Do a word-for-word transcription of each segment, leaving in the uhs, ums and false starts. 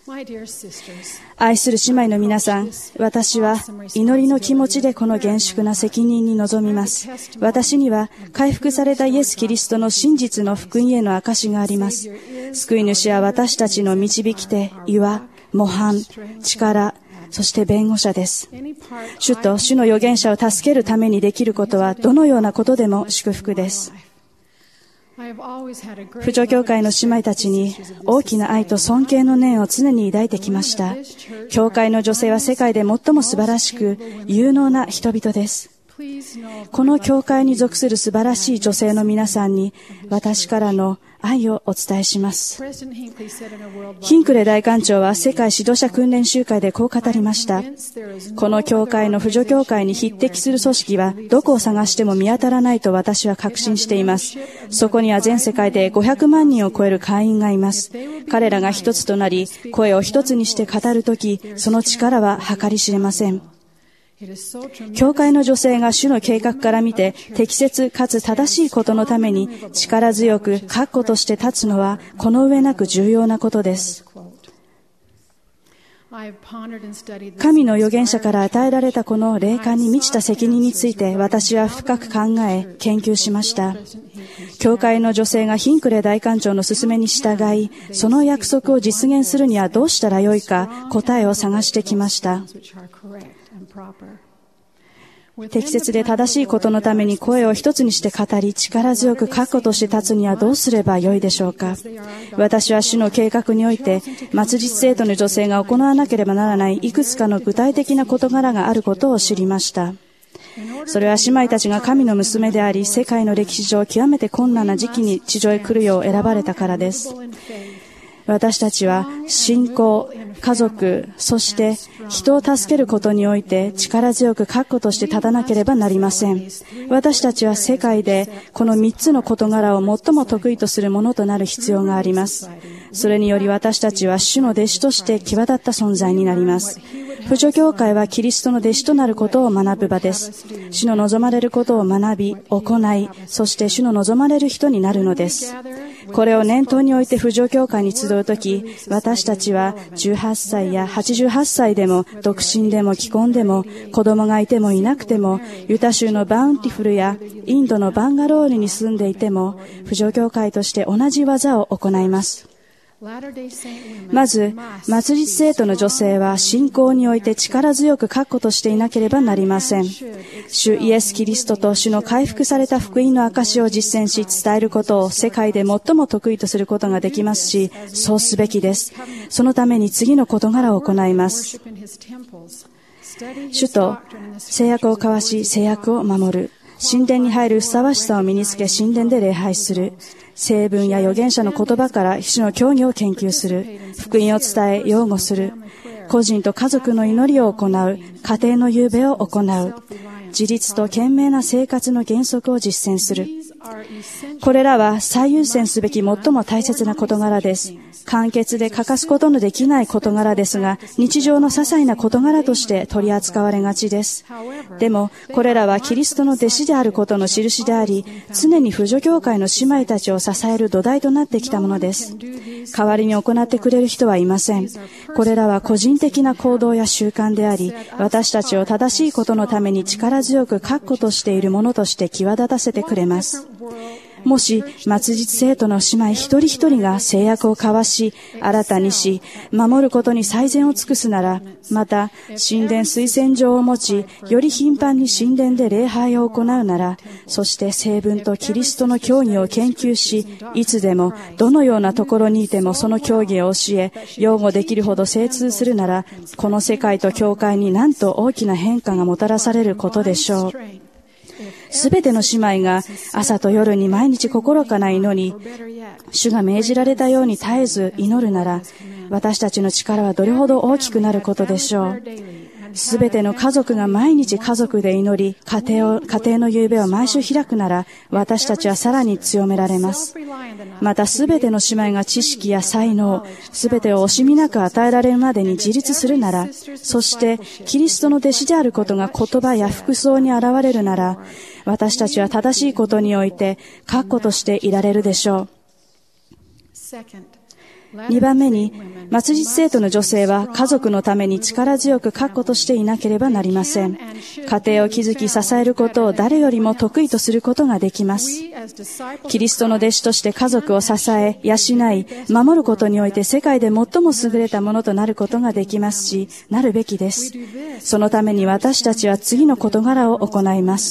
愛する姉妹の皆さん、私は祈りの気持ちでこの厳粛な責任に臨みます。私には回復されたイエス・キリストの真実の福音への証があります。救い主は私たちの導き手、岩、模範、力、そして弁護者です。主と主の預言者を助けるためにできることはどのようなことでも祝福です。婦女教会の姉妹たちに大きな愛と尊敬の念を常に抱いてきました。教会の女性は世界で最も素晴らしく有能な人々です。この教会に属する素晴らしい女性の皆さんに私からの愛をお伝えします。ヒンクレ大官長は世界指導者訓練集会でこう語りました。この教会の婦女教会に匹敵する組織はどこを探しても見当たらないと私は確信しています。そこには全世界でごひゃくまんにんを超える会員がいます。彼らが一つとなり声を一つにして語るとき、その力は計り知れません。教会の女性が主の計画から見て適切かつ正しいことのために力強く確固として立つのはこの上なく重要なことです。神の預言者から与えられたこの霊感に満ちた責任について私は深く考え研究しました。教会の女性がヒンクレ大官長の勧めに従い、その約束を実現するにはどうしたらよいか答えを探してきました。適切で正しいことのために声を一つにして語り、力強く確固として立つにはどうすればよいでしょうか。私は主の計画において、末日生徒の女性が行わなければならないいくつかの具体的な事柄があることを知りました。それは姉妹たちが神の娘であり、世界の歴史上極めて困難な時期に地上へ来るよう選ばれたからです。私たちは信仰、家族、そして人を助けることにおいて力強く確固として立たなければなりません。私たちは世界でこの三つの事柄を最も得意とするものとなる必要があります。それにより私たちは主の弟子として際立った存在になります。婦女教会はキリストの弟子となることを学ぶ場です。主の望まれることを学び、行い、そして主の望まれる人になるのです。これを念頭に置いて婦女教会に集うとき、私たちはじゅうはっさいやはちじゅうはっさいでも、独身でも既婚でも、子供がいてもいなくても、ユタ州のバウンティフルやインドのバンガロールに住んでいても、婦女教会として同じ技を行います。まず、末日生徒の女性は信仰において力強く確固としていなければなりません。主イエス・キリストと主の回復された福音の証を実践し伝えることを世界で最も得意とすることができますし、そうすべきです。そのために次の事柄を行います。主と誓約を交わし、誓約を守る。神殿に入るふさわしさを身につけ、神殿で礼拝する。聖文や預言者の言葉から主の教義を研究する。福音を伝え、擁護する。個人と家族の祈りを行う。家庭の夕べを行う。自立と賢明な生活の原則を実践する。これらは最優先すべき最も大切な事柄です。簡潔で欠かすことのできない事柄ですが、日常の些細な事柄として取り扱われがちです。でも、これらはキリストの弟子であることの印であり、常に婦女教会の姉妹たちを支える土台となってきたものです。代わりに行ってくれる人はいません。これらは個人的な行動や習慣であり、私たちを正しいことのために力強く確固としているものとして際立たせてくれます。もし、末日生徒の姉妹一人一人が誓約を交わし、新たにし、守ることに最善を尽くすなら、また、神殿推薦状を持ち、より頻繁に神殿で礼拝を行うなら、そして聖文とキリストの教義を研究し、いつでも、どのようなところにいてもその教義を教え、擁護できるほど精通するなら、この世界と教会になんと大きな変化がもたらされることでしょう。すべての姉妹が朝と夜に毎日心から祈り、主が命じられたように絶えず祈るなら、私たちの力はどれほど大きくなることでしょう。すべての家族が毎日家族で祈り、家庭を、家庭の夕べを毎週開くなら、私たちはさらに強められます。またすべての姉妹が知識や才能、すべてを惜しみなく与えられるまでに自立するなら、そしてキリストの弟子であることが言葉や服装に現れるなら、私たちは正しいことにおいて確固としていられるでしょう。 にばんめに、末日生徒の女性は家族のために力強く確固としていなければなりません。家庭を築き支えることを誰よりも得意とすることができます。キリストの弟子として家族を支え、養い、守ることにおいて世界で最も優れたものとなることができますし、なるべきです。そのために私たちは次の事柄を行います。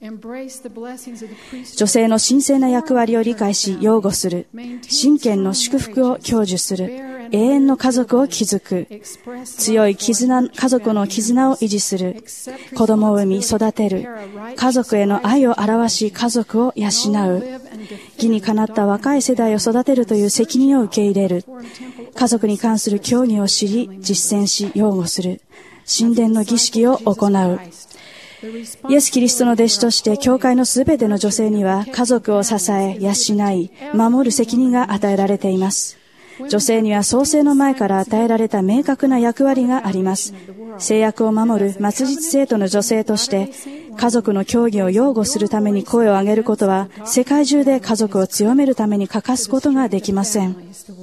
女性の神聖な役割を理解し擁護する。神権の祝福を享受する。永遠の家族を築く。強い絆、家族の絆を維持する。子供を産み育てる。家族への愛を表し家族を養う。義にかなった若い世代を育てるという責任を受け入れる。家族に関する教義を知り、実践し、擁護する。神殿の儀式を行う。イエス・キリストの弟子として教会のすべての女性には家族を支え、養い、守る責任が与えられています。女性には創世の前から与えられた明確な役割があります。制約を守る末日生徒の女性として家族の教義を擁護するために声を上げることは世界中で家族を強めるために欠かすことができません。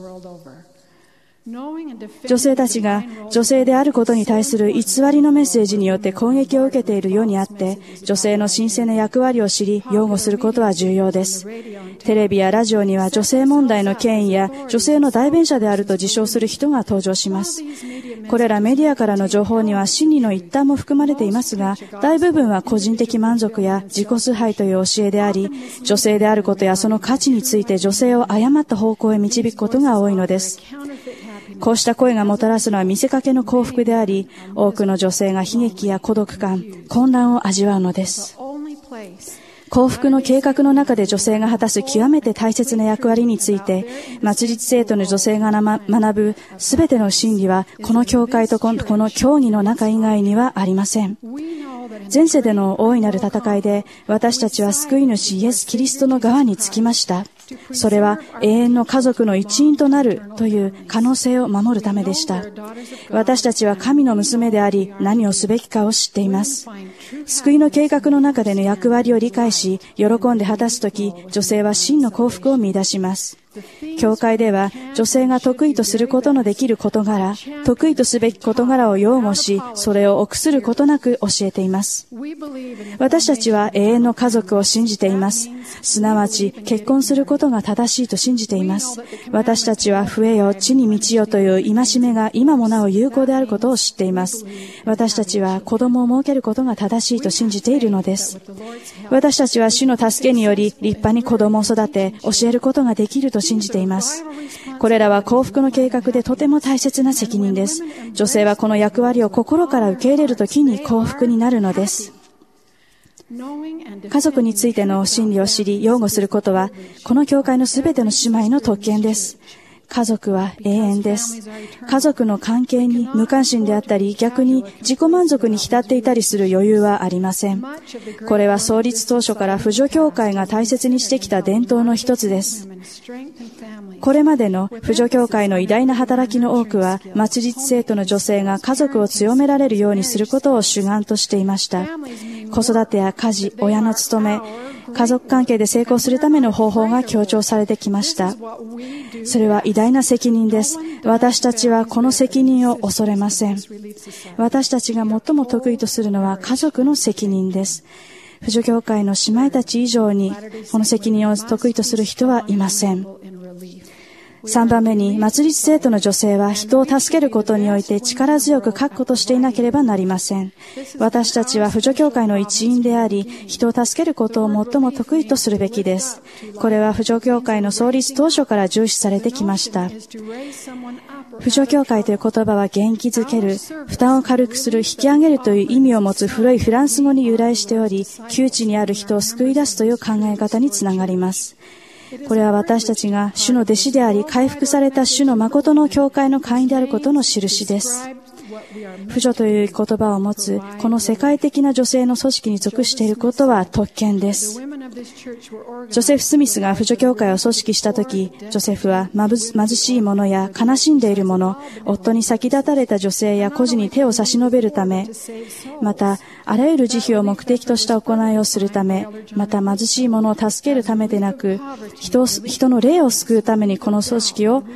女性たちが女性であることに対する偽りのメッセージによって攻撃を受けている世にあって、女性の神聖な役割を知り、擁護することは重要です。テレビやラジオには女性問題の権威や女性の代弁者であると自称する人が登場します。これらメディアからの情報には真理の一端も含まれていますが、大部分は個人的満足や自己崇拝という教えであり、女性であることやその価値について女性を誤った方向へ導くことが多いのです。こうした声がもたらすのは見せかけの幸福であり、多くの女性が悲劇や孤独感、混乱を味わうのです。幸福の計画の中で女性が果たす極めて大切な役割について、末日生徒の女性が学ぶすべての真理は、この教会とこの教義の中以外にはありません。前世での大いなる戦いで、私たちは救い主イエス・キリストの側につきました。それは永遠の家族の一員となるという可能性を守るためでした。私たちは神の娘であり、何をすべきかを知っています。救いの計画の中での役割を理解し、喜んで果たすとき、女性は真の幸福を見出します。教会では女性が得意とすることのできる事柄、得意とすべき事柄を擁護し、それを臆することなく教えています。私たちは永遠の家族を信じています。すなわち結婚することが正しいと信じています。私たちは増えよ、地に満ちよという戒めが今もなお有効であることを知っています。私たちは子供を設けることが正しいと信じているのです。私たちは主の助けにより立派に子供を育て、教えることができると信じています。これらは幸福の計画でとても大切な責任です。女性はこの役割を心から受け入れるときに幸福になるのです。家族についての真理を知り、擁護することは、この教会のすべての姉妹の特権です。家族は永遠です。家族の関係に無関心であったり、逆に自己満足に浸っていたりする余裕はありません。これは創立当初から婦女教会が大切にしてきた伝統の一つです。これまでの婦女教会の偉大な働きの多くは、末日生徒の女性が家族を強められるようにすることを主眼としていました。子育てや家事、親の務め、家族関係で成功するための方法が強調されてきました。それは偉大な責任です。私たちはこの責任を恐れません。私たちが最も得意とするのは家族の責任です。婦女教会の姉妹たち以上にこの責任を得意とする人はいません。さんばんめに、末日生徒の女性は人を助けることにおいて力強く確固としていなければなりません。私たちは婦女教会の一員であり、人を助けることを最も得意とするべきです。これは婦女教会の創立当初から重視されてきました。婦女教会という言葉は元気づける、負担を軽くする、引き上げるという意味を持つ古いフランス語に由来しており、窮地にある人を救い出すという考え方につながります。これは私たちが主の弟子であり、回復された主の誠の教会の会員であることの印です。婦女という言葉を持つこの世界的な女性の組織に属していることは特権です。ジョセフ・スミスが婦女教会を組織したとき、ジョセフは貧しい者や悲しんでいる者、夫に先立たれた女性や孤児に手を差し伸べるため、またあらゆる慈悲を目的とした行いをするため、また貧しい者を助けるためでなく、人を、人の霊を救うためにこの組織を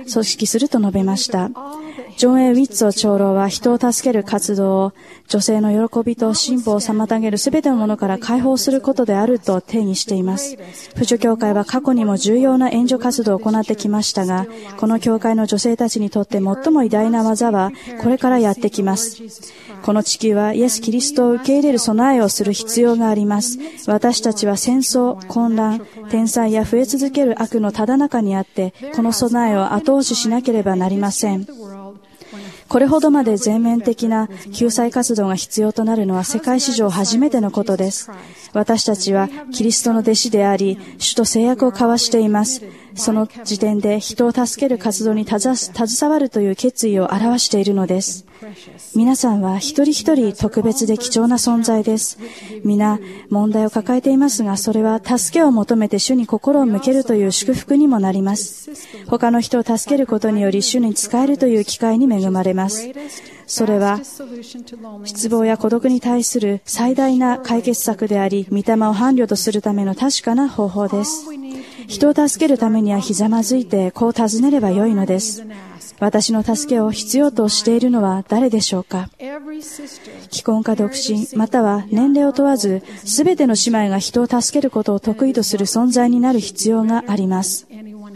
組織すると述べました。ジョン・エイ・ウィッツォ長老は人を助ける活動を女性の喜びと進歩を妨げるすべてのものから解放することであると定義しています。扶助教会は過去にも重要な援助活動を行ってきましたが、この教会の女性たちにとって最も偉大な技はこれからやってきます。この地球はイエス・キリストを受け入れる備えをする必要があります。私たちは戦争、混乱、天災や増え続ける悪のただ中にあって、この備えを後押ししなければなりません。これほどまで全面的な救済活動が必要となるのは世界史上初めてのことです。私たちはキリストの弟子であり、主と誓約を交わしています。その時点で人を助ける活動に携わるという決意を表しているのです。皆さんは一人一人特別で貴重な存在です。皆問題を抱えていますが、それは助けを求めて主に心を向けるという祝福にもなります。他の人を助けることにより主に仕えるという機会に恵まれます。それは失望や孤独に対する最大な解決策であり、御霊を伴侶とするための確かな方法です。人を助けるためにはひざまずいてこう尋ねればよいのです。私の助けを必要としているのは誰でしょうか。既婚か独身、または年齢を問わず、すべての姉妹が人を助けることを得意とする存在になる必要があります。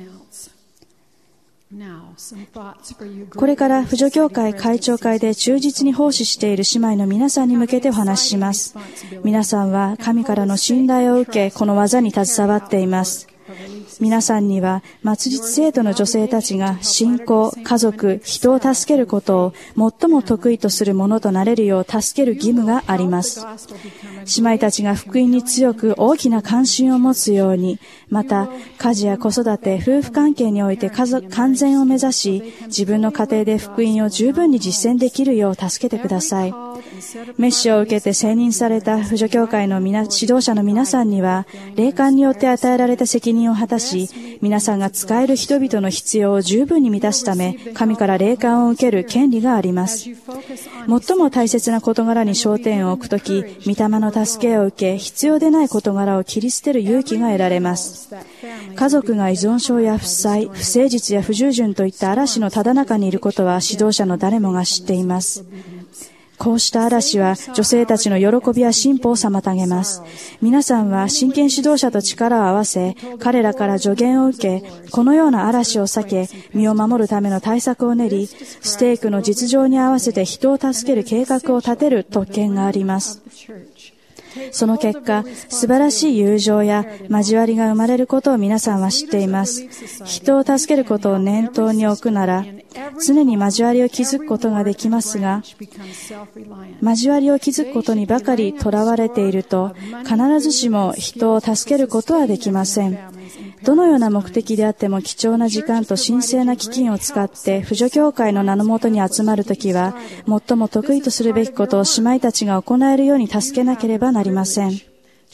これから扶助協会会長会で忠実に奉仕している姉妹の皆さんに向けてお話しします。皆さんは神からの信頼を受け、この技に携わっています。皆さんには末日生徒の女性たちが信仰、家族、人を助けることを最も得意とするものとなれるよう助ける義務があります。姉妹たちが福音に強く大きな関心を持つように、また家事や子育て、夫婦関係において家族完全を目指し、自分の家庭で福音を十分に実践できるよう助けてください。メッシを受けて選任された扶助教会の皆指導者の皆さんには、霊感によって与えられた責任を果たし、皆さんが使える人々の必要を十分に満たすため、神から霊感を受ける権利があります。最も大切な事柄に焦点を置くとき、御霊の助けを受け、必要でない事柄を切り捨てる勇気が得られます。家族が依存症や負債、不誠実や不従順といった嵐のただ中にいることは指導者の誰もが知っています。こうした嵐は女性たちの喜びや進歩を妨げます。皆さんは真剣指導者と力を合わせ、彼らから助言を受け、このような嵐を避け、身を守るための対策を練り、ステークの実情に合わせて人を助ける計画を立てる特権があります。その結果、素晴らしい友情や交わりが生まれることを皆さんは知っています。人を助けることを念頭に置くなら、常に交わりを築くことができますが、交わりを築くことにばかりとらわれていると、必ずしも人を助けることはできません。どのような目的であっても貴重な時間と神聖な基金を使って扶助教会の名のもとに集まるときは、最も得意とするべきことを姉妹たちが行えるように助けなければなりません。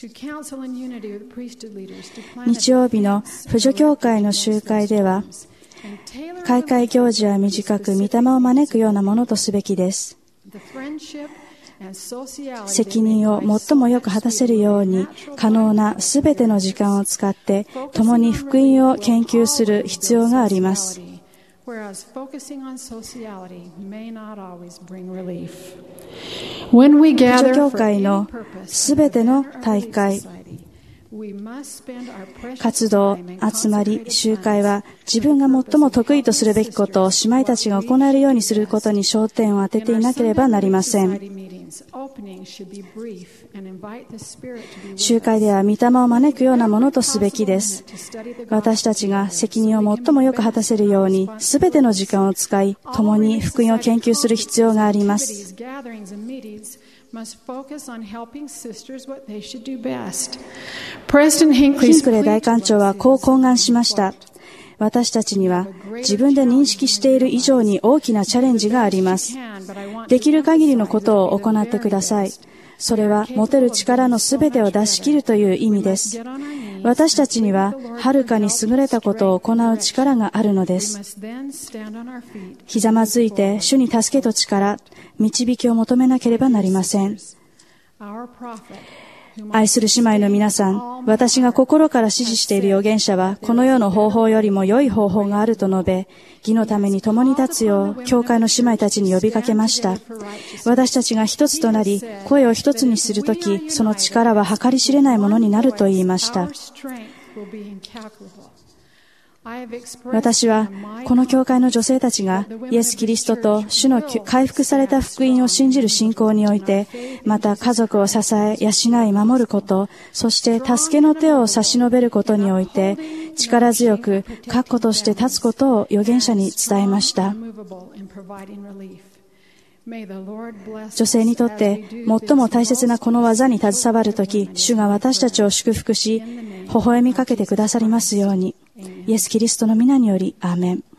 日曜日の扶助教会の集会では、開会行事は短く、御霊を招くようなものとすべきです。責任を最もよく果たせるように、可能なすべての時間を使って、共に福音を研究する必要があります。扶助教会のすべての大会、活動、集まり、集会は自分が最も得意とするべきことを姉妹たちが行えるようにすることに焦点を当てていなければなりません。集会では御霊を招くようなものとすべきです。私たちが責任を最もよく果たせるように、すべての時間を使い、共に福音を研究する必要があります。ヒンクレー大官長はこう懇願しました。私たちには自分で認識している以上に大きなチャレンジがあります。できる限りのことを行ってください。それは持てる力のすべてを出し切るという意味です。私たちにははるかに優れたことを行う力があるのです。ひざまずいて主に助けと力、導きを求めなければなりません。 愛する姉妹の皆さん、私が心から支持している預言者は、この世の方法よりも良い方法があると述べ、義のために共に立つよう、教会の姉妹たちに呼びかけました。私たちが一つとなり、声を一つにするとき、その力は計り知れないものになると言いました。私はこの教会の女性たちがイエス・キリストと主の回復された福音を信じる信仰において、また家族を支え、養い、守ること、そして助けの手を差し伸べることにおいて、力強く確固として立つことを預言者に伝えました。女性にとって最も大切なこの技に携わるとき、主が私たちを祝福し、微笑みかけてくださりますように。イエス・キリストの皆により、アーメン。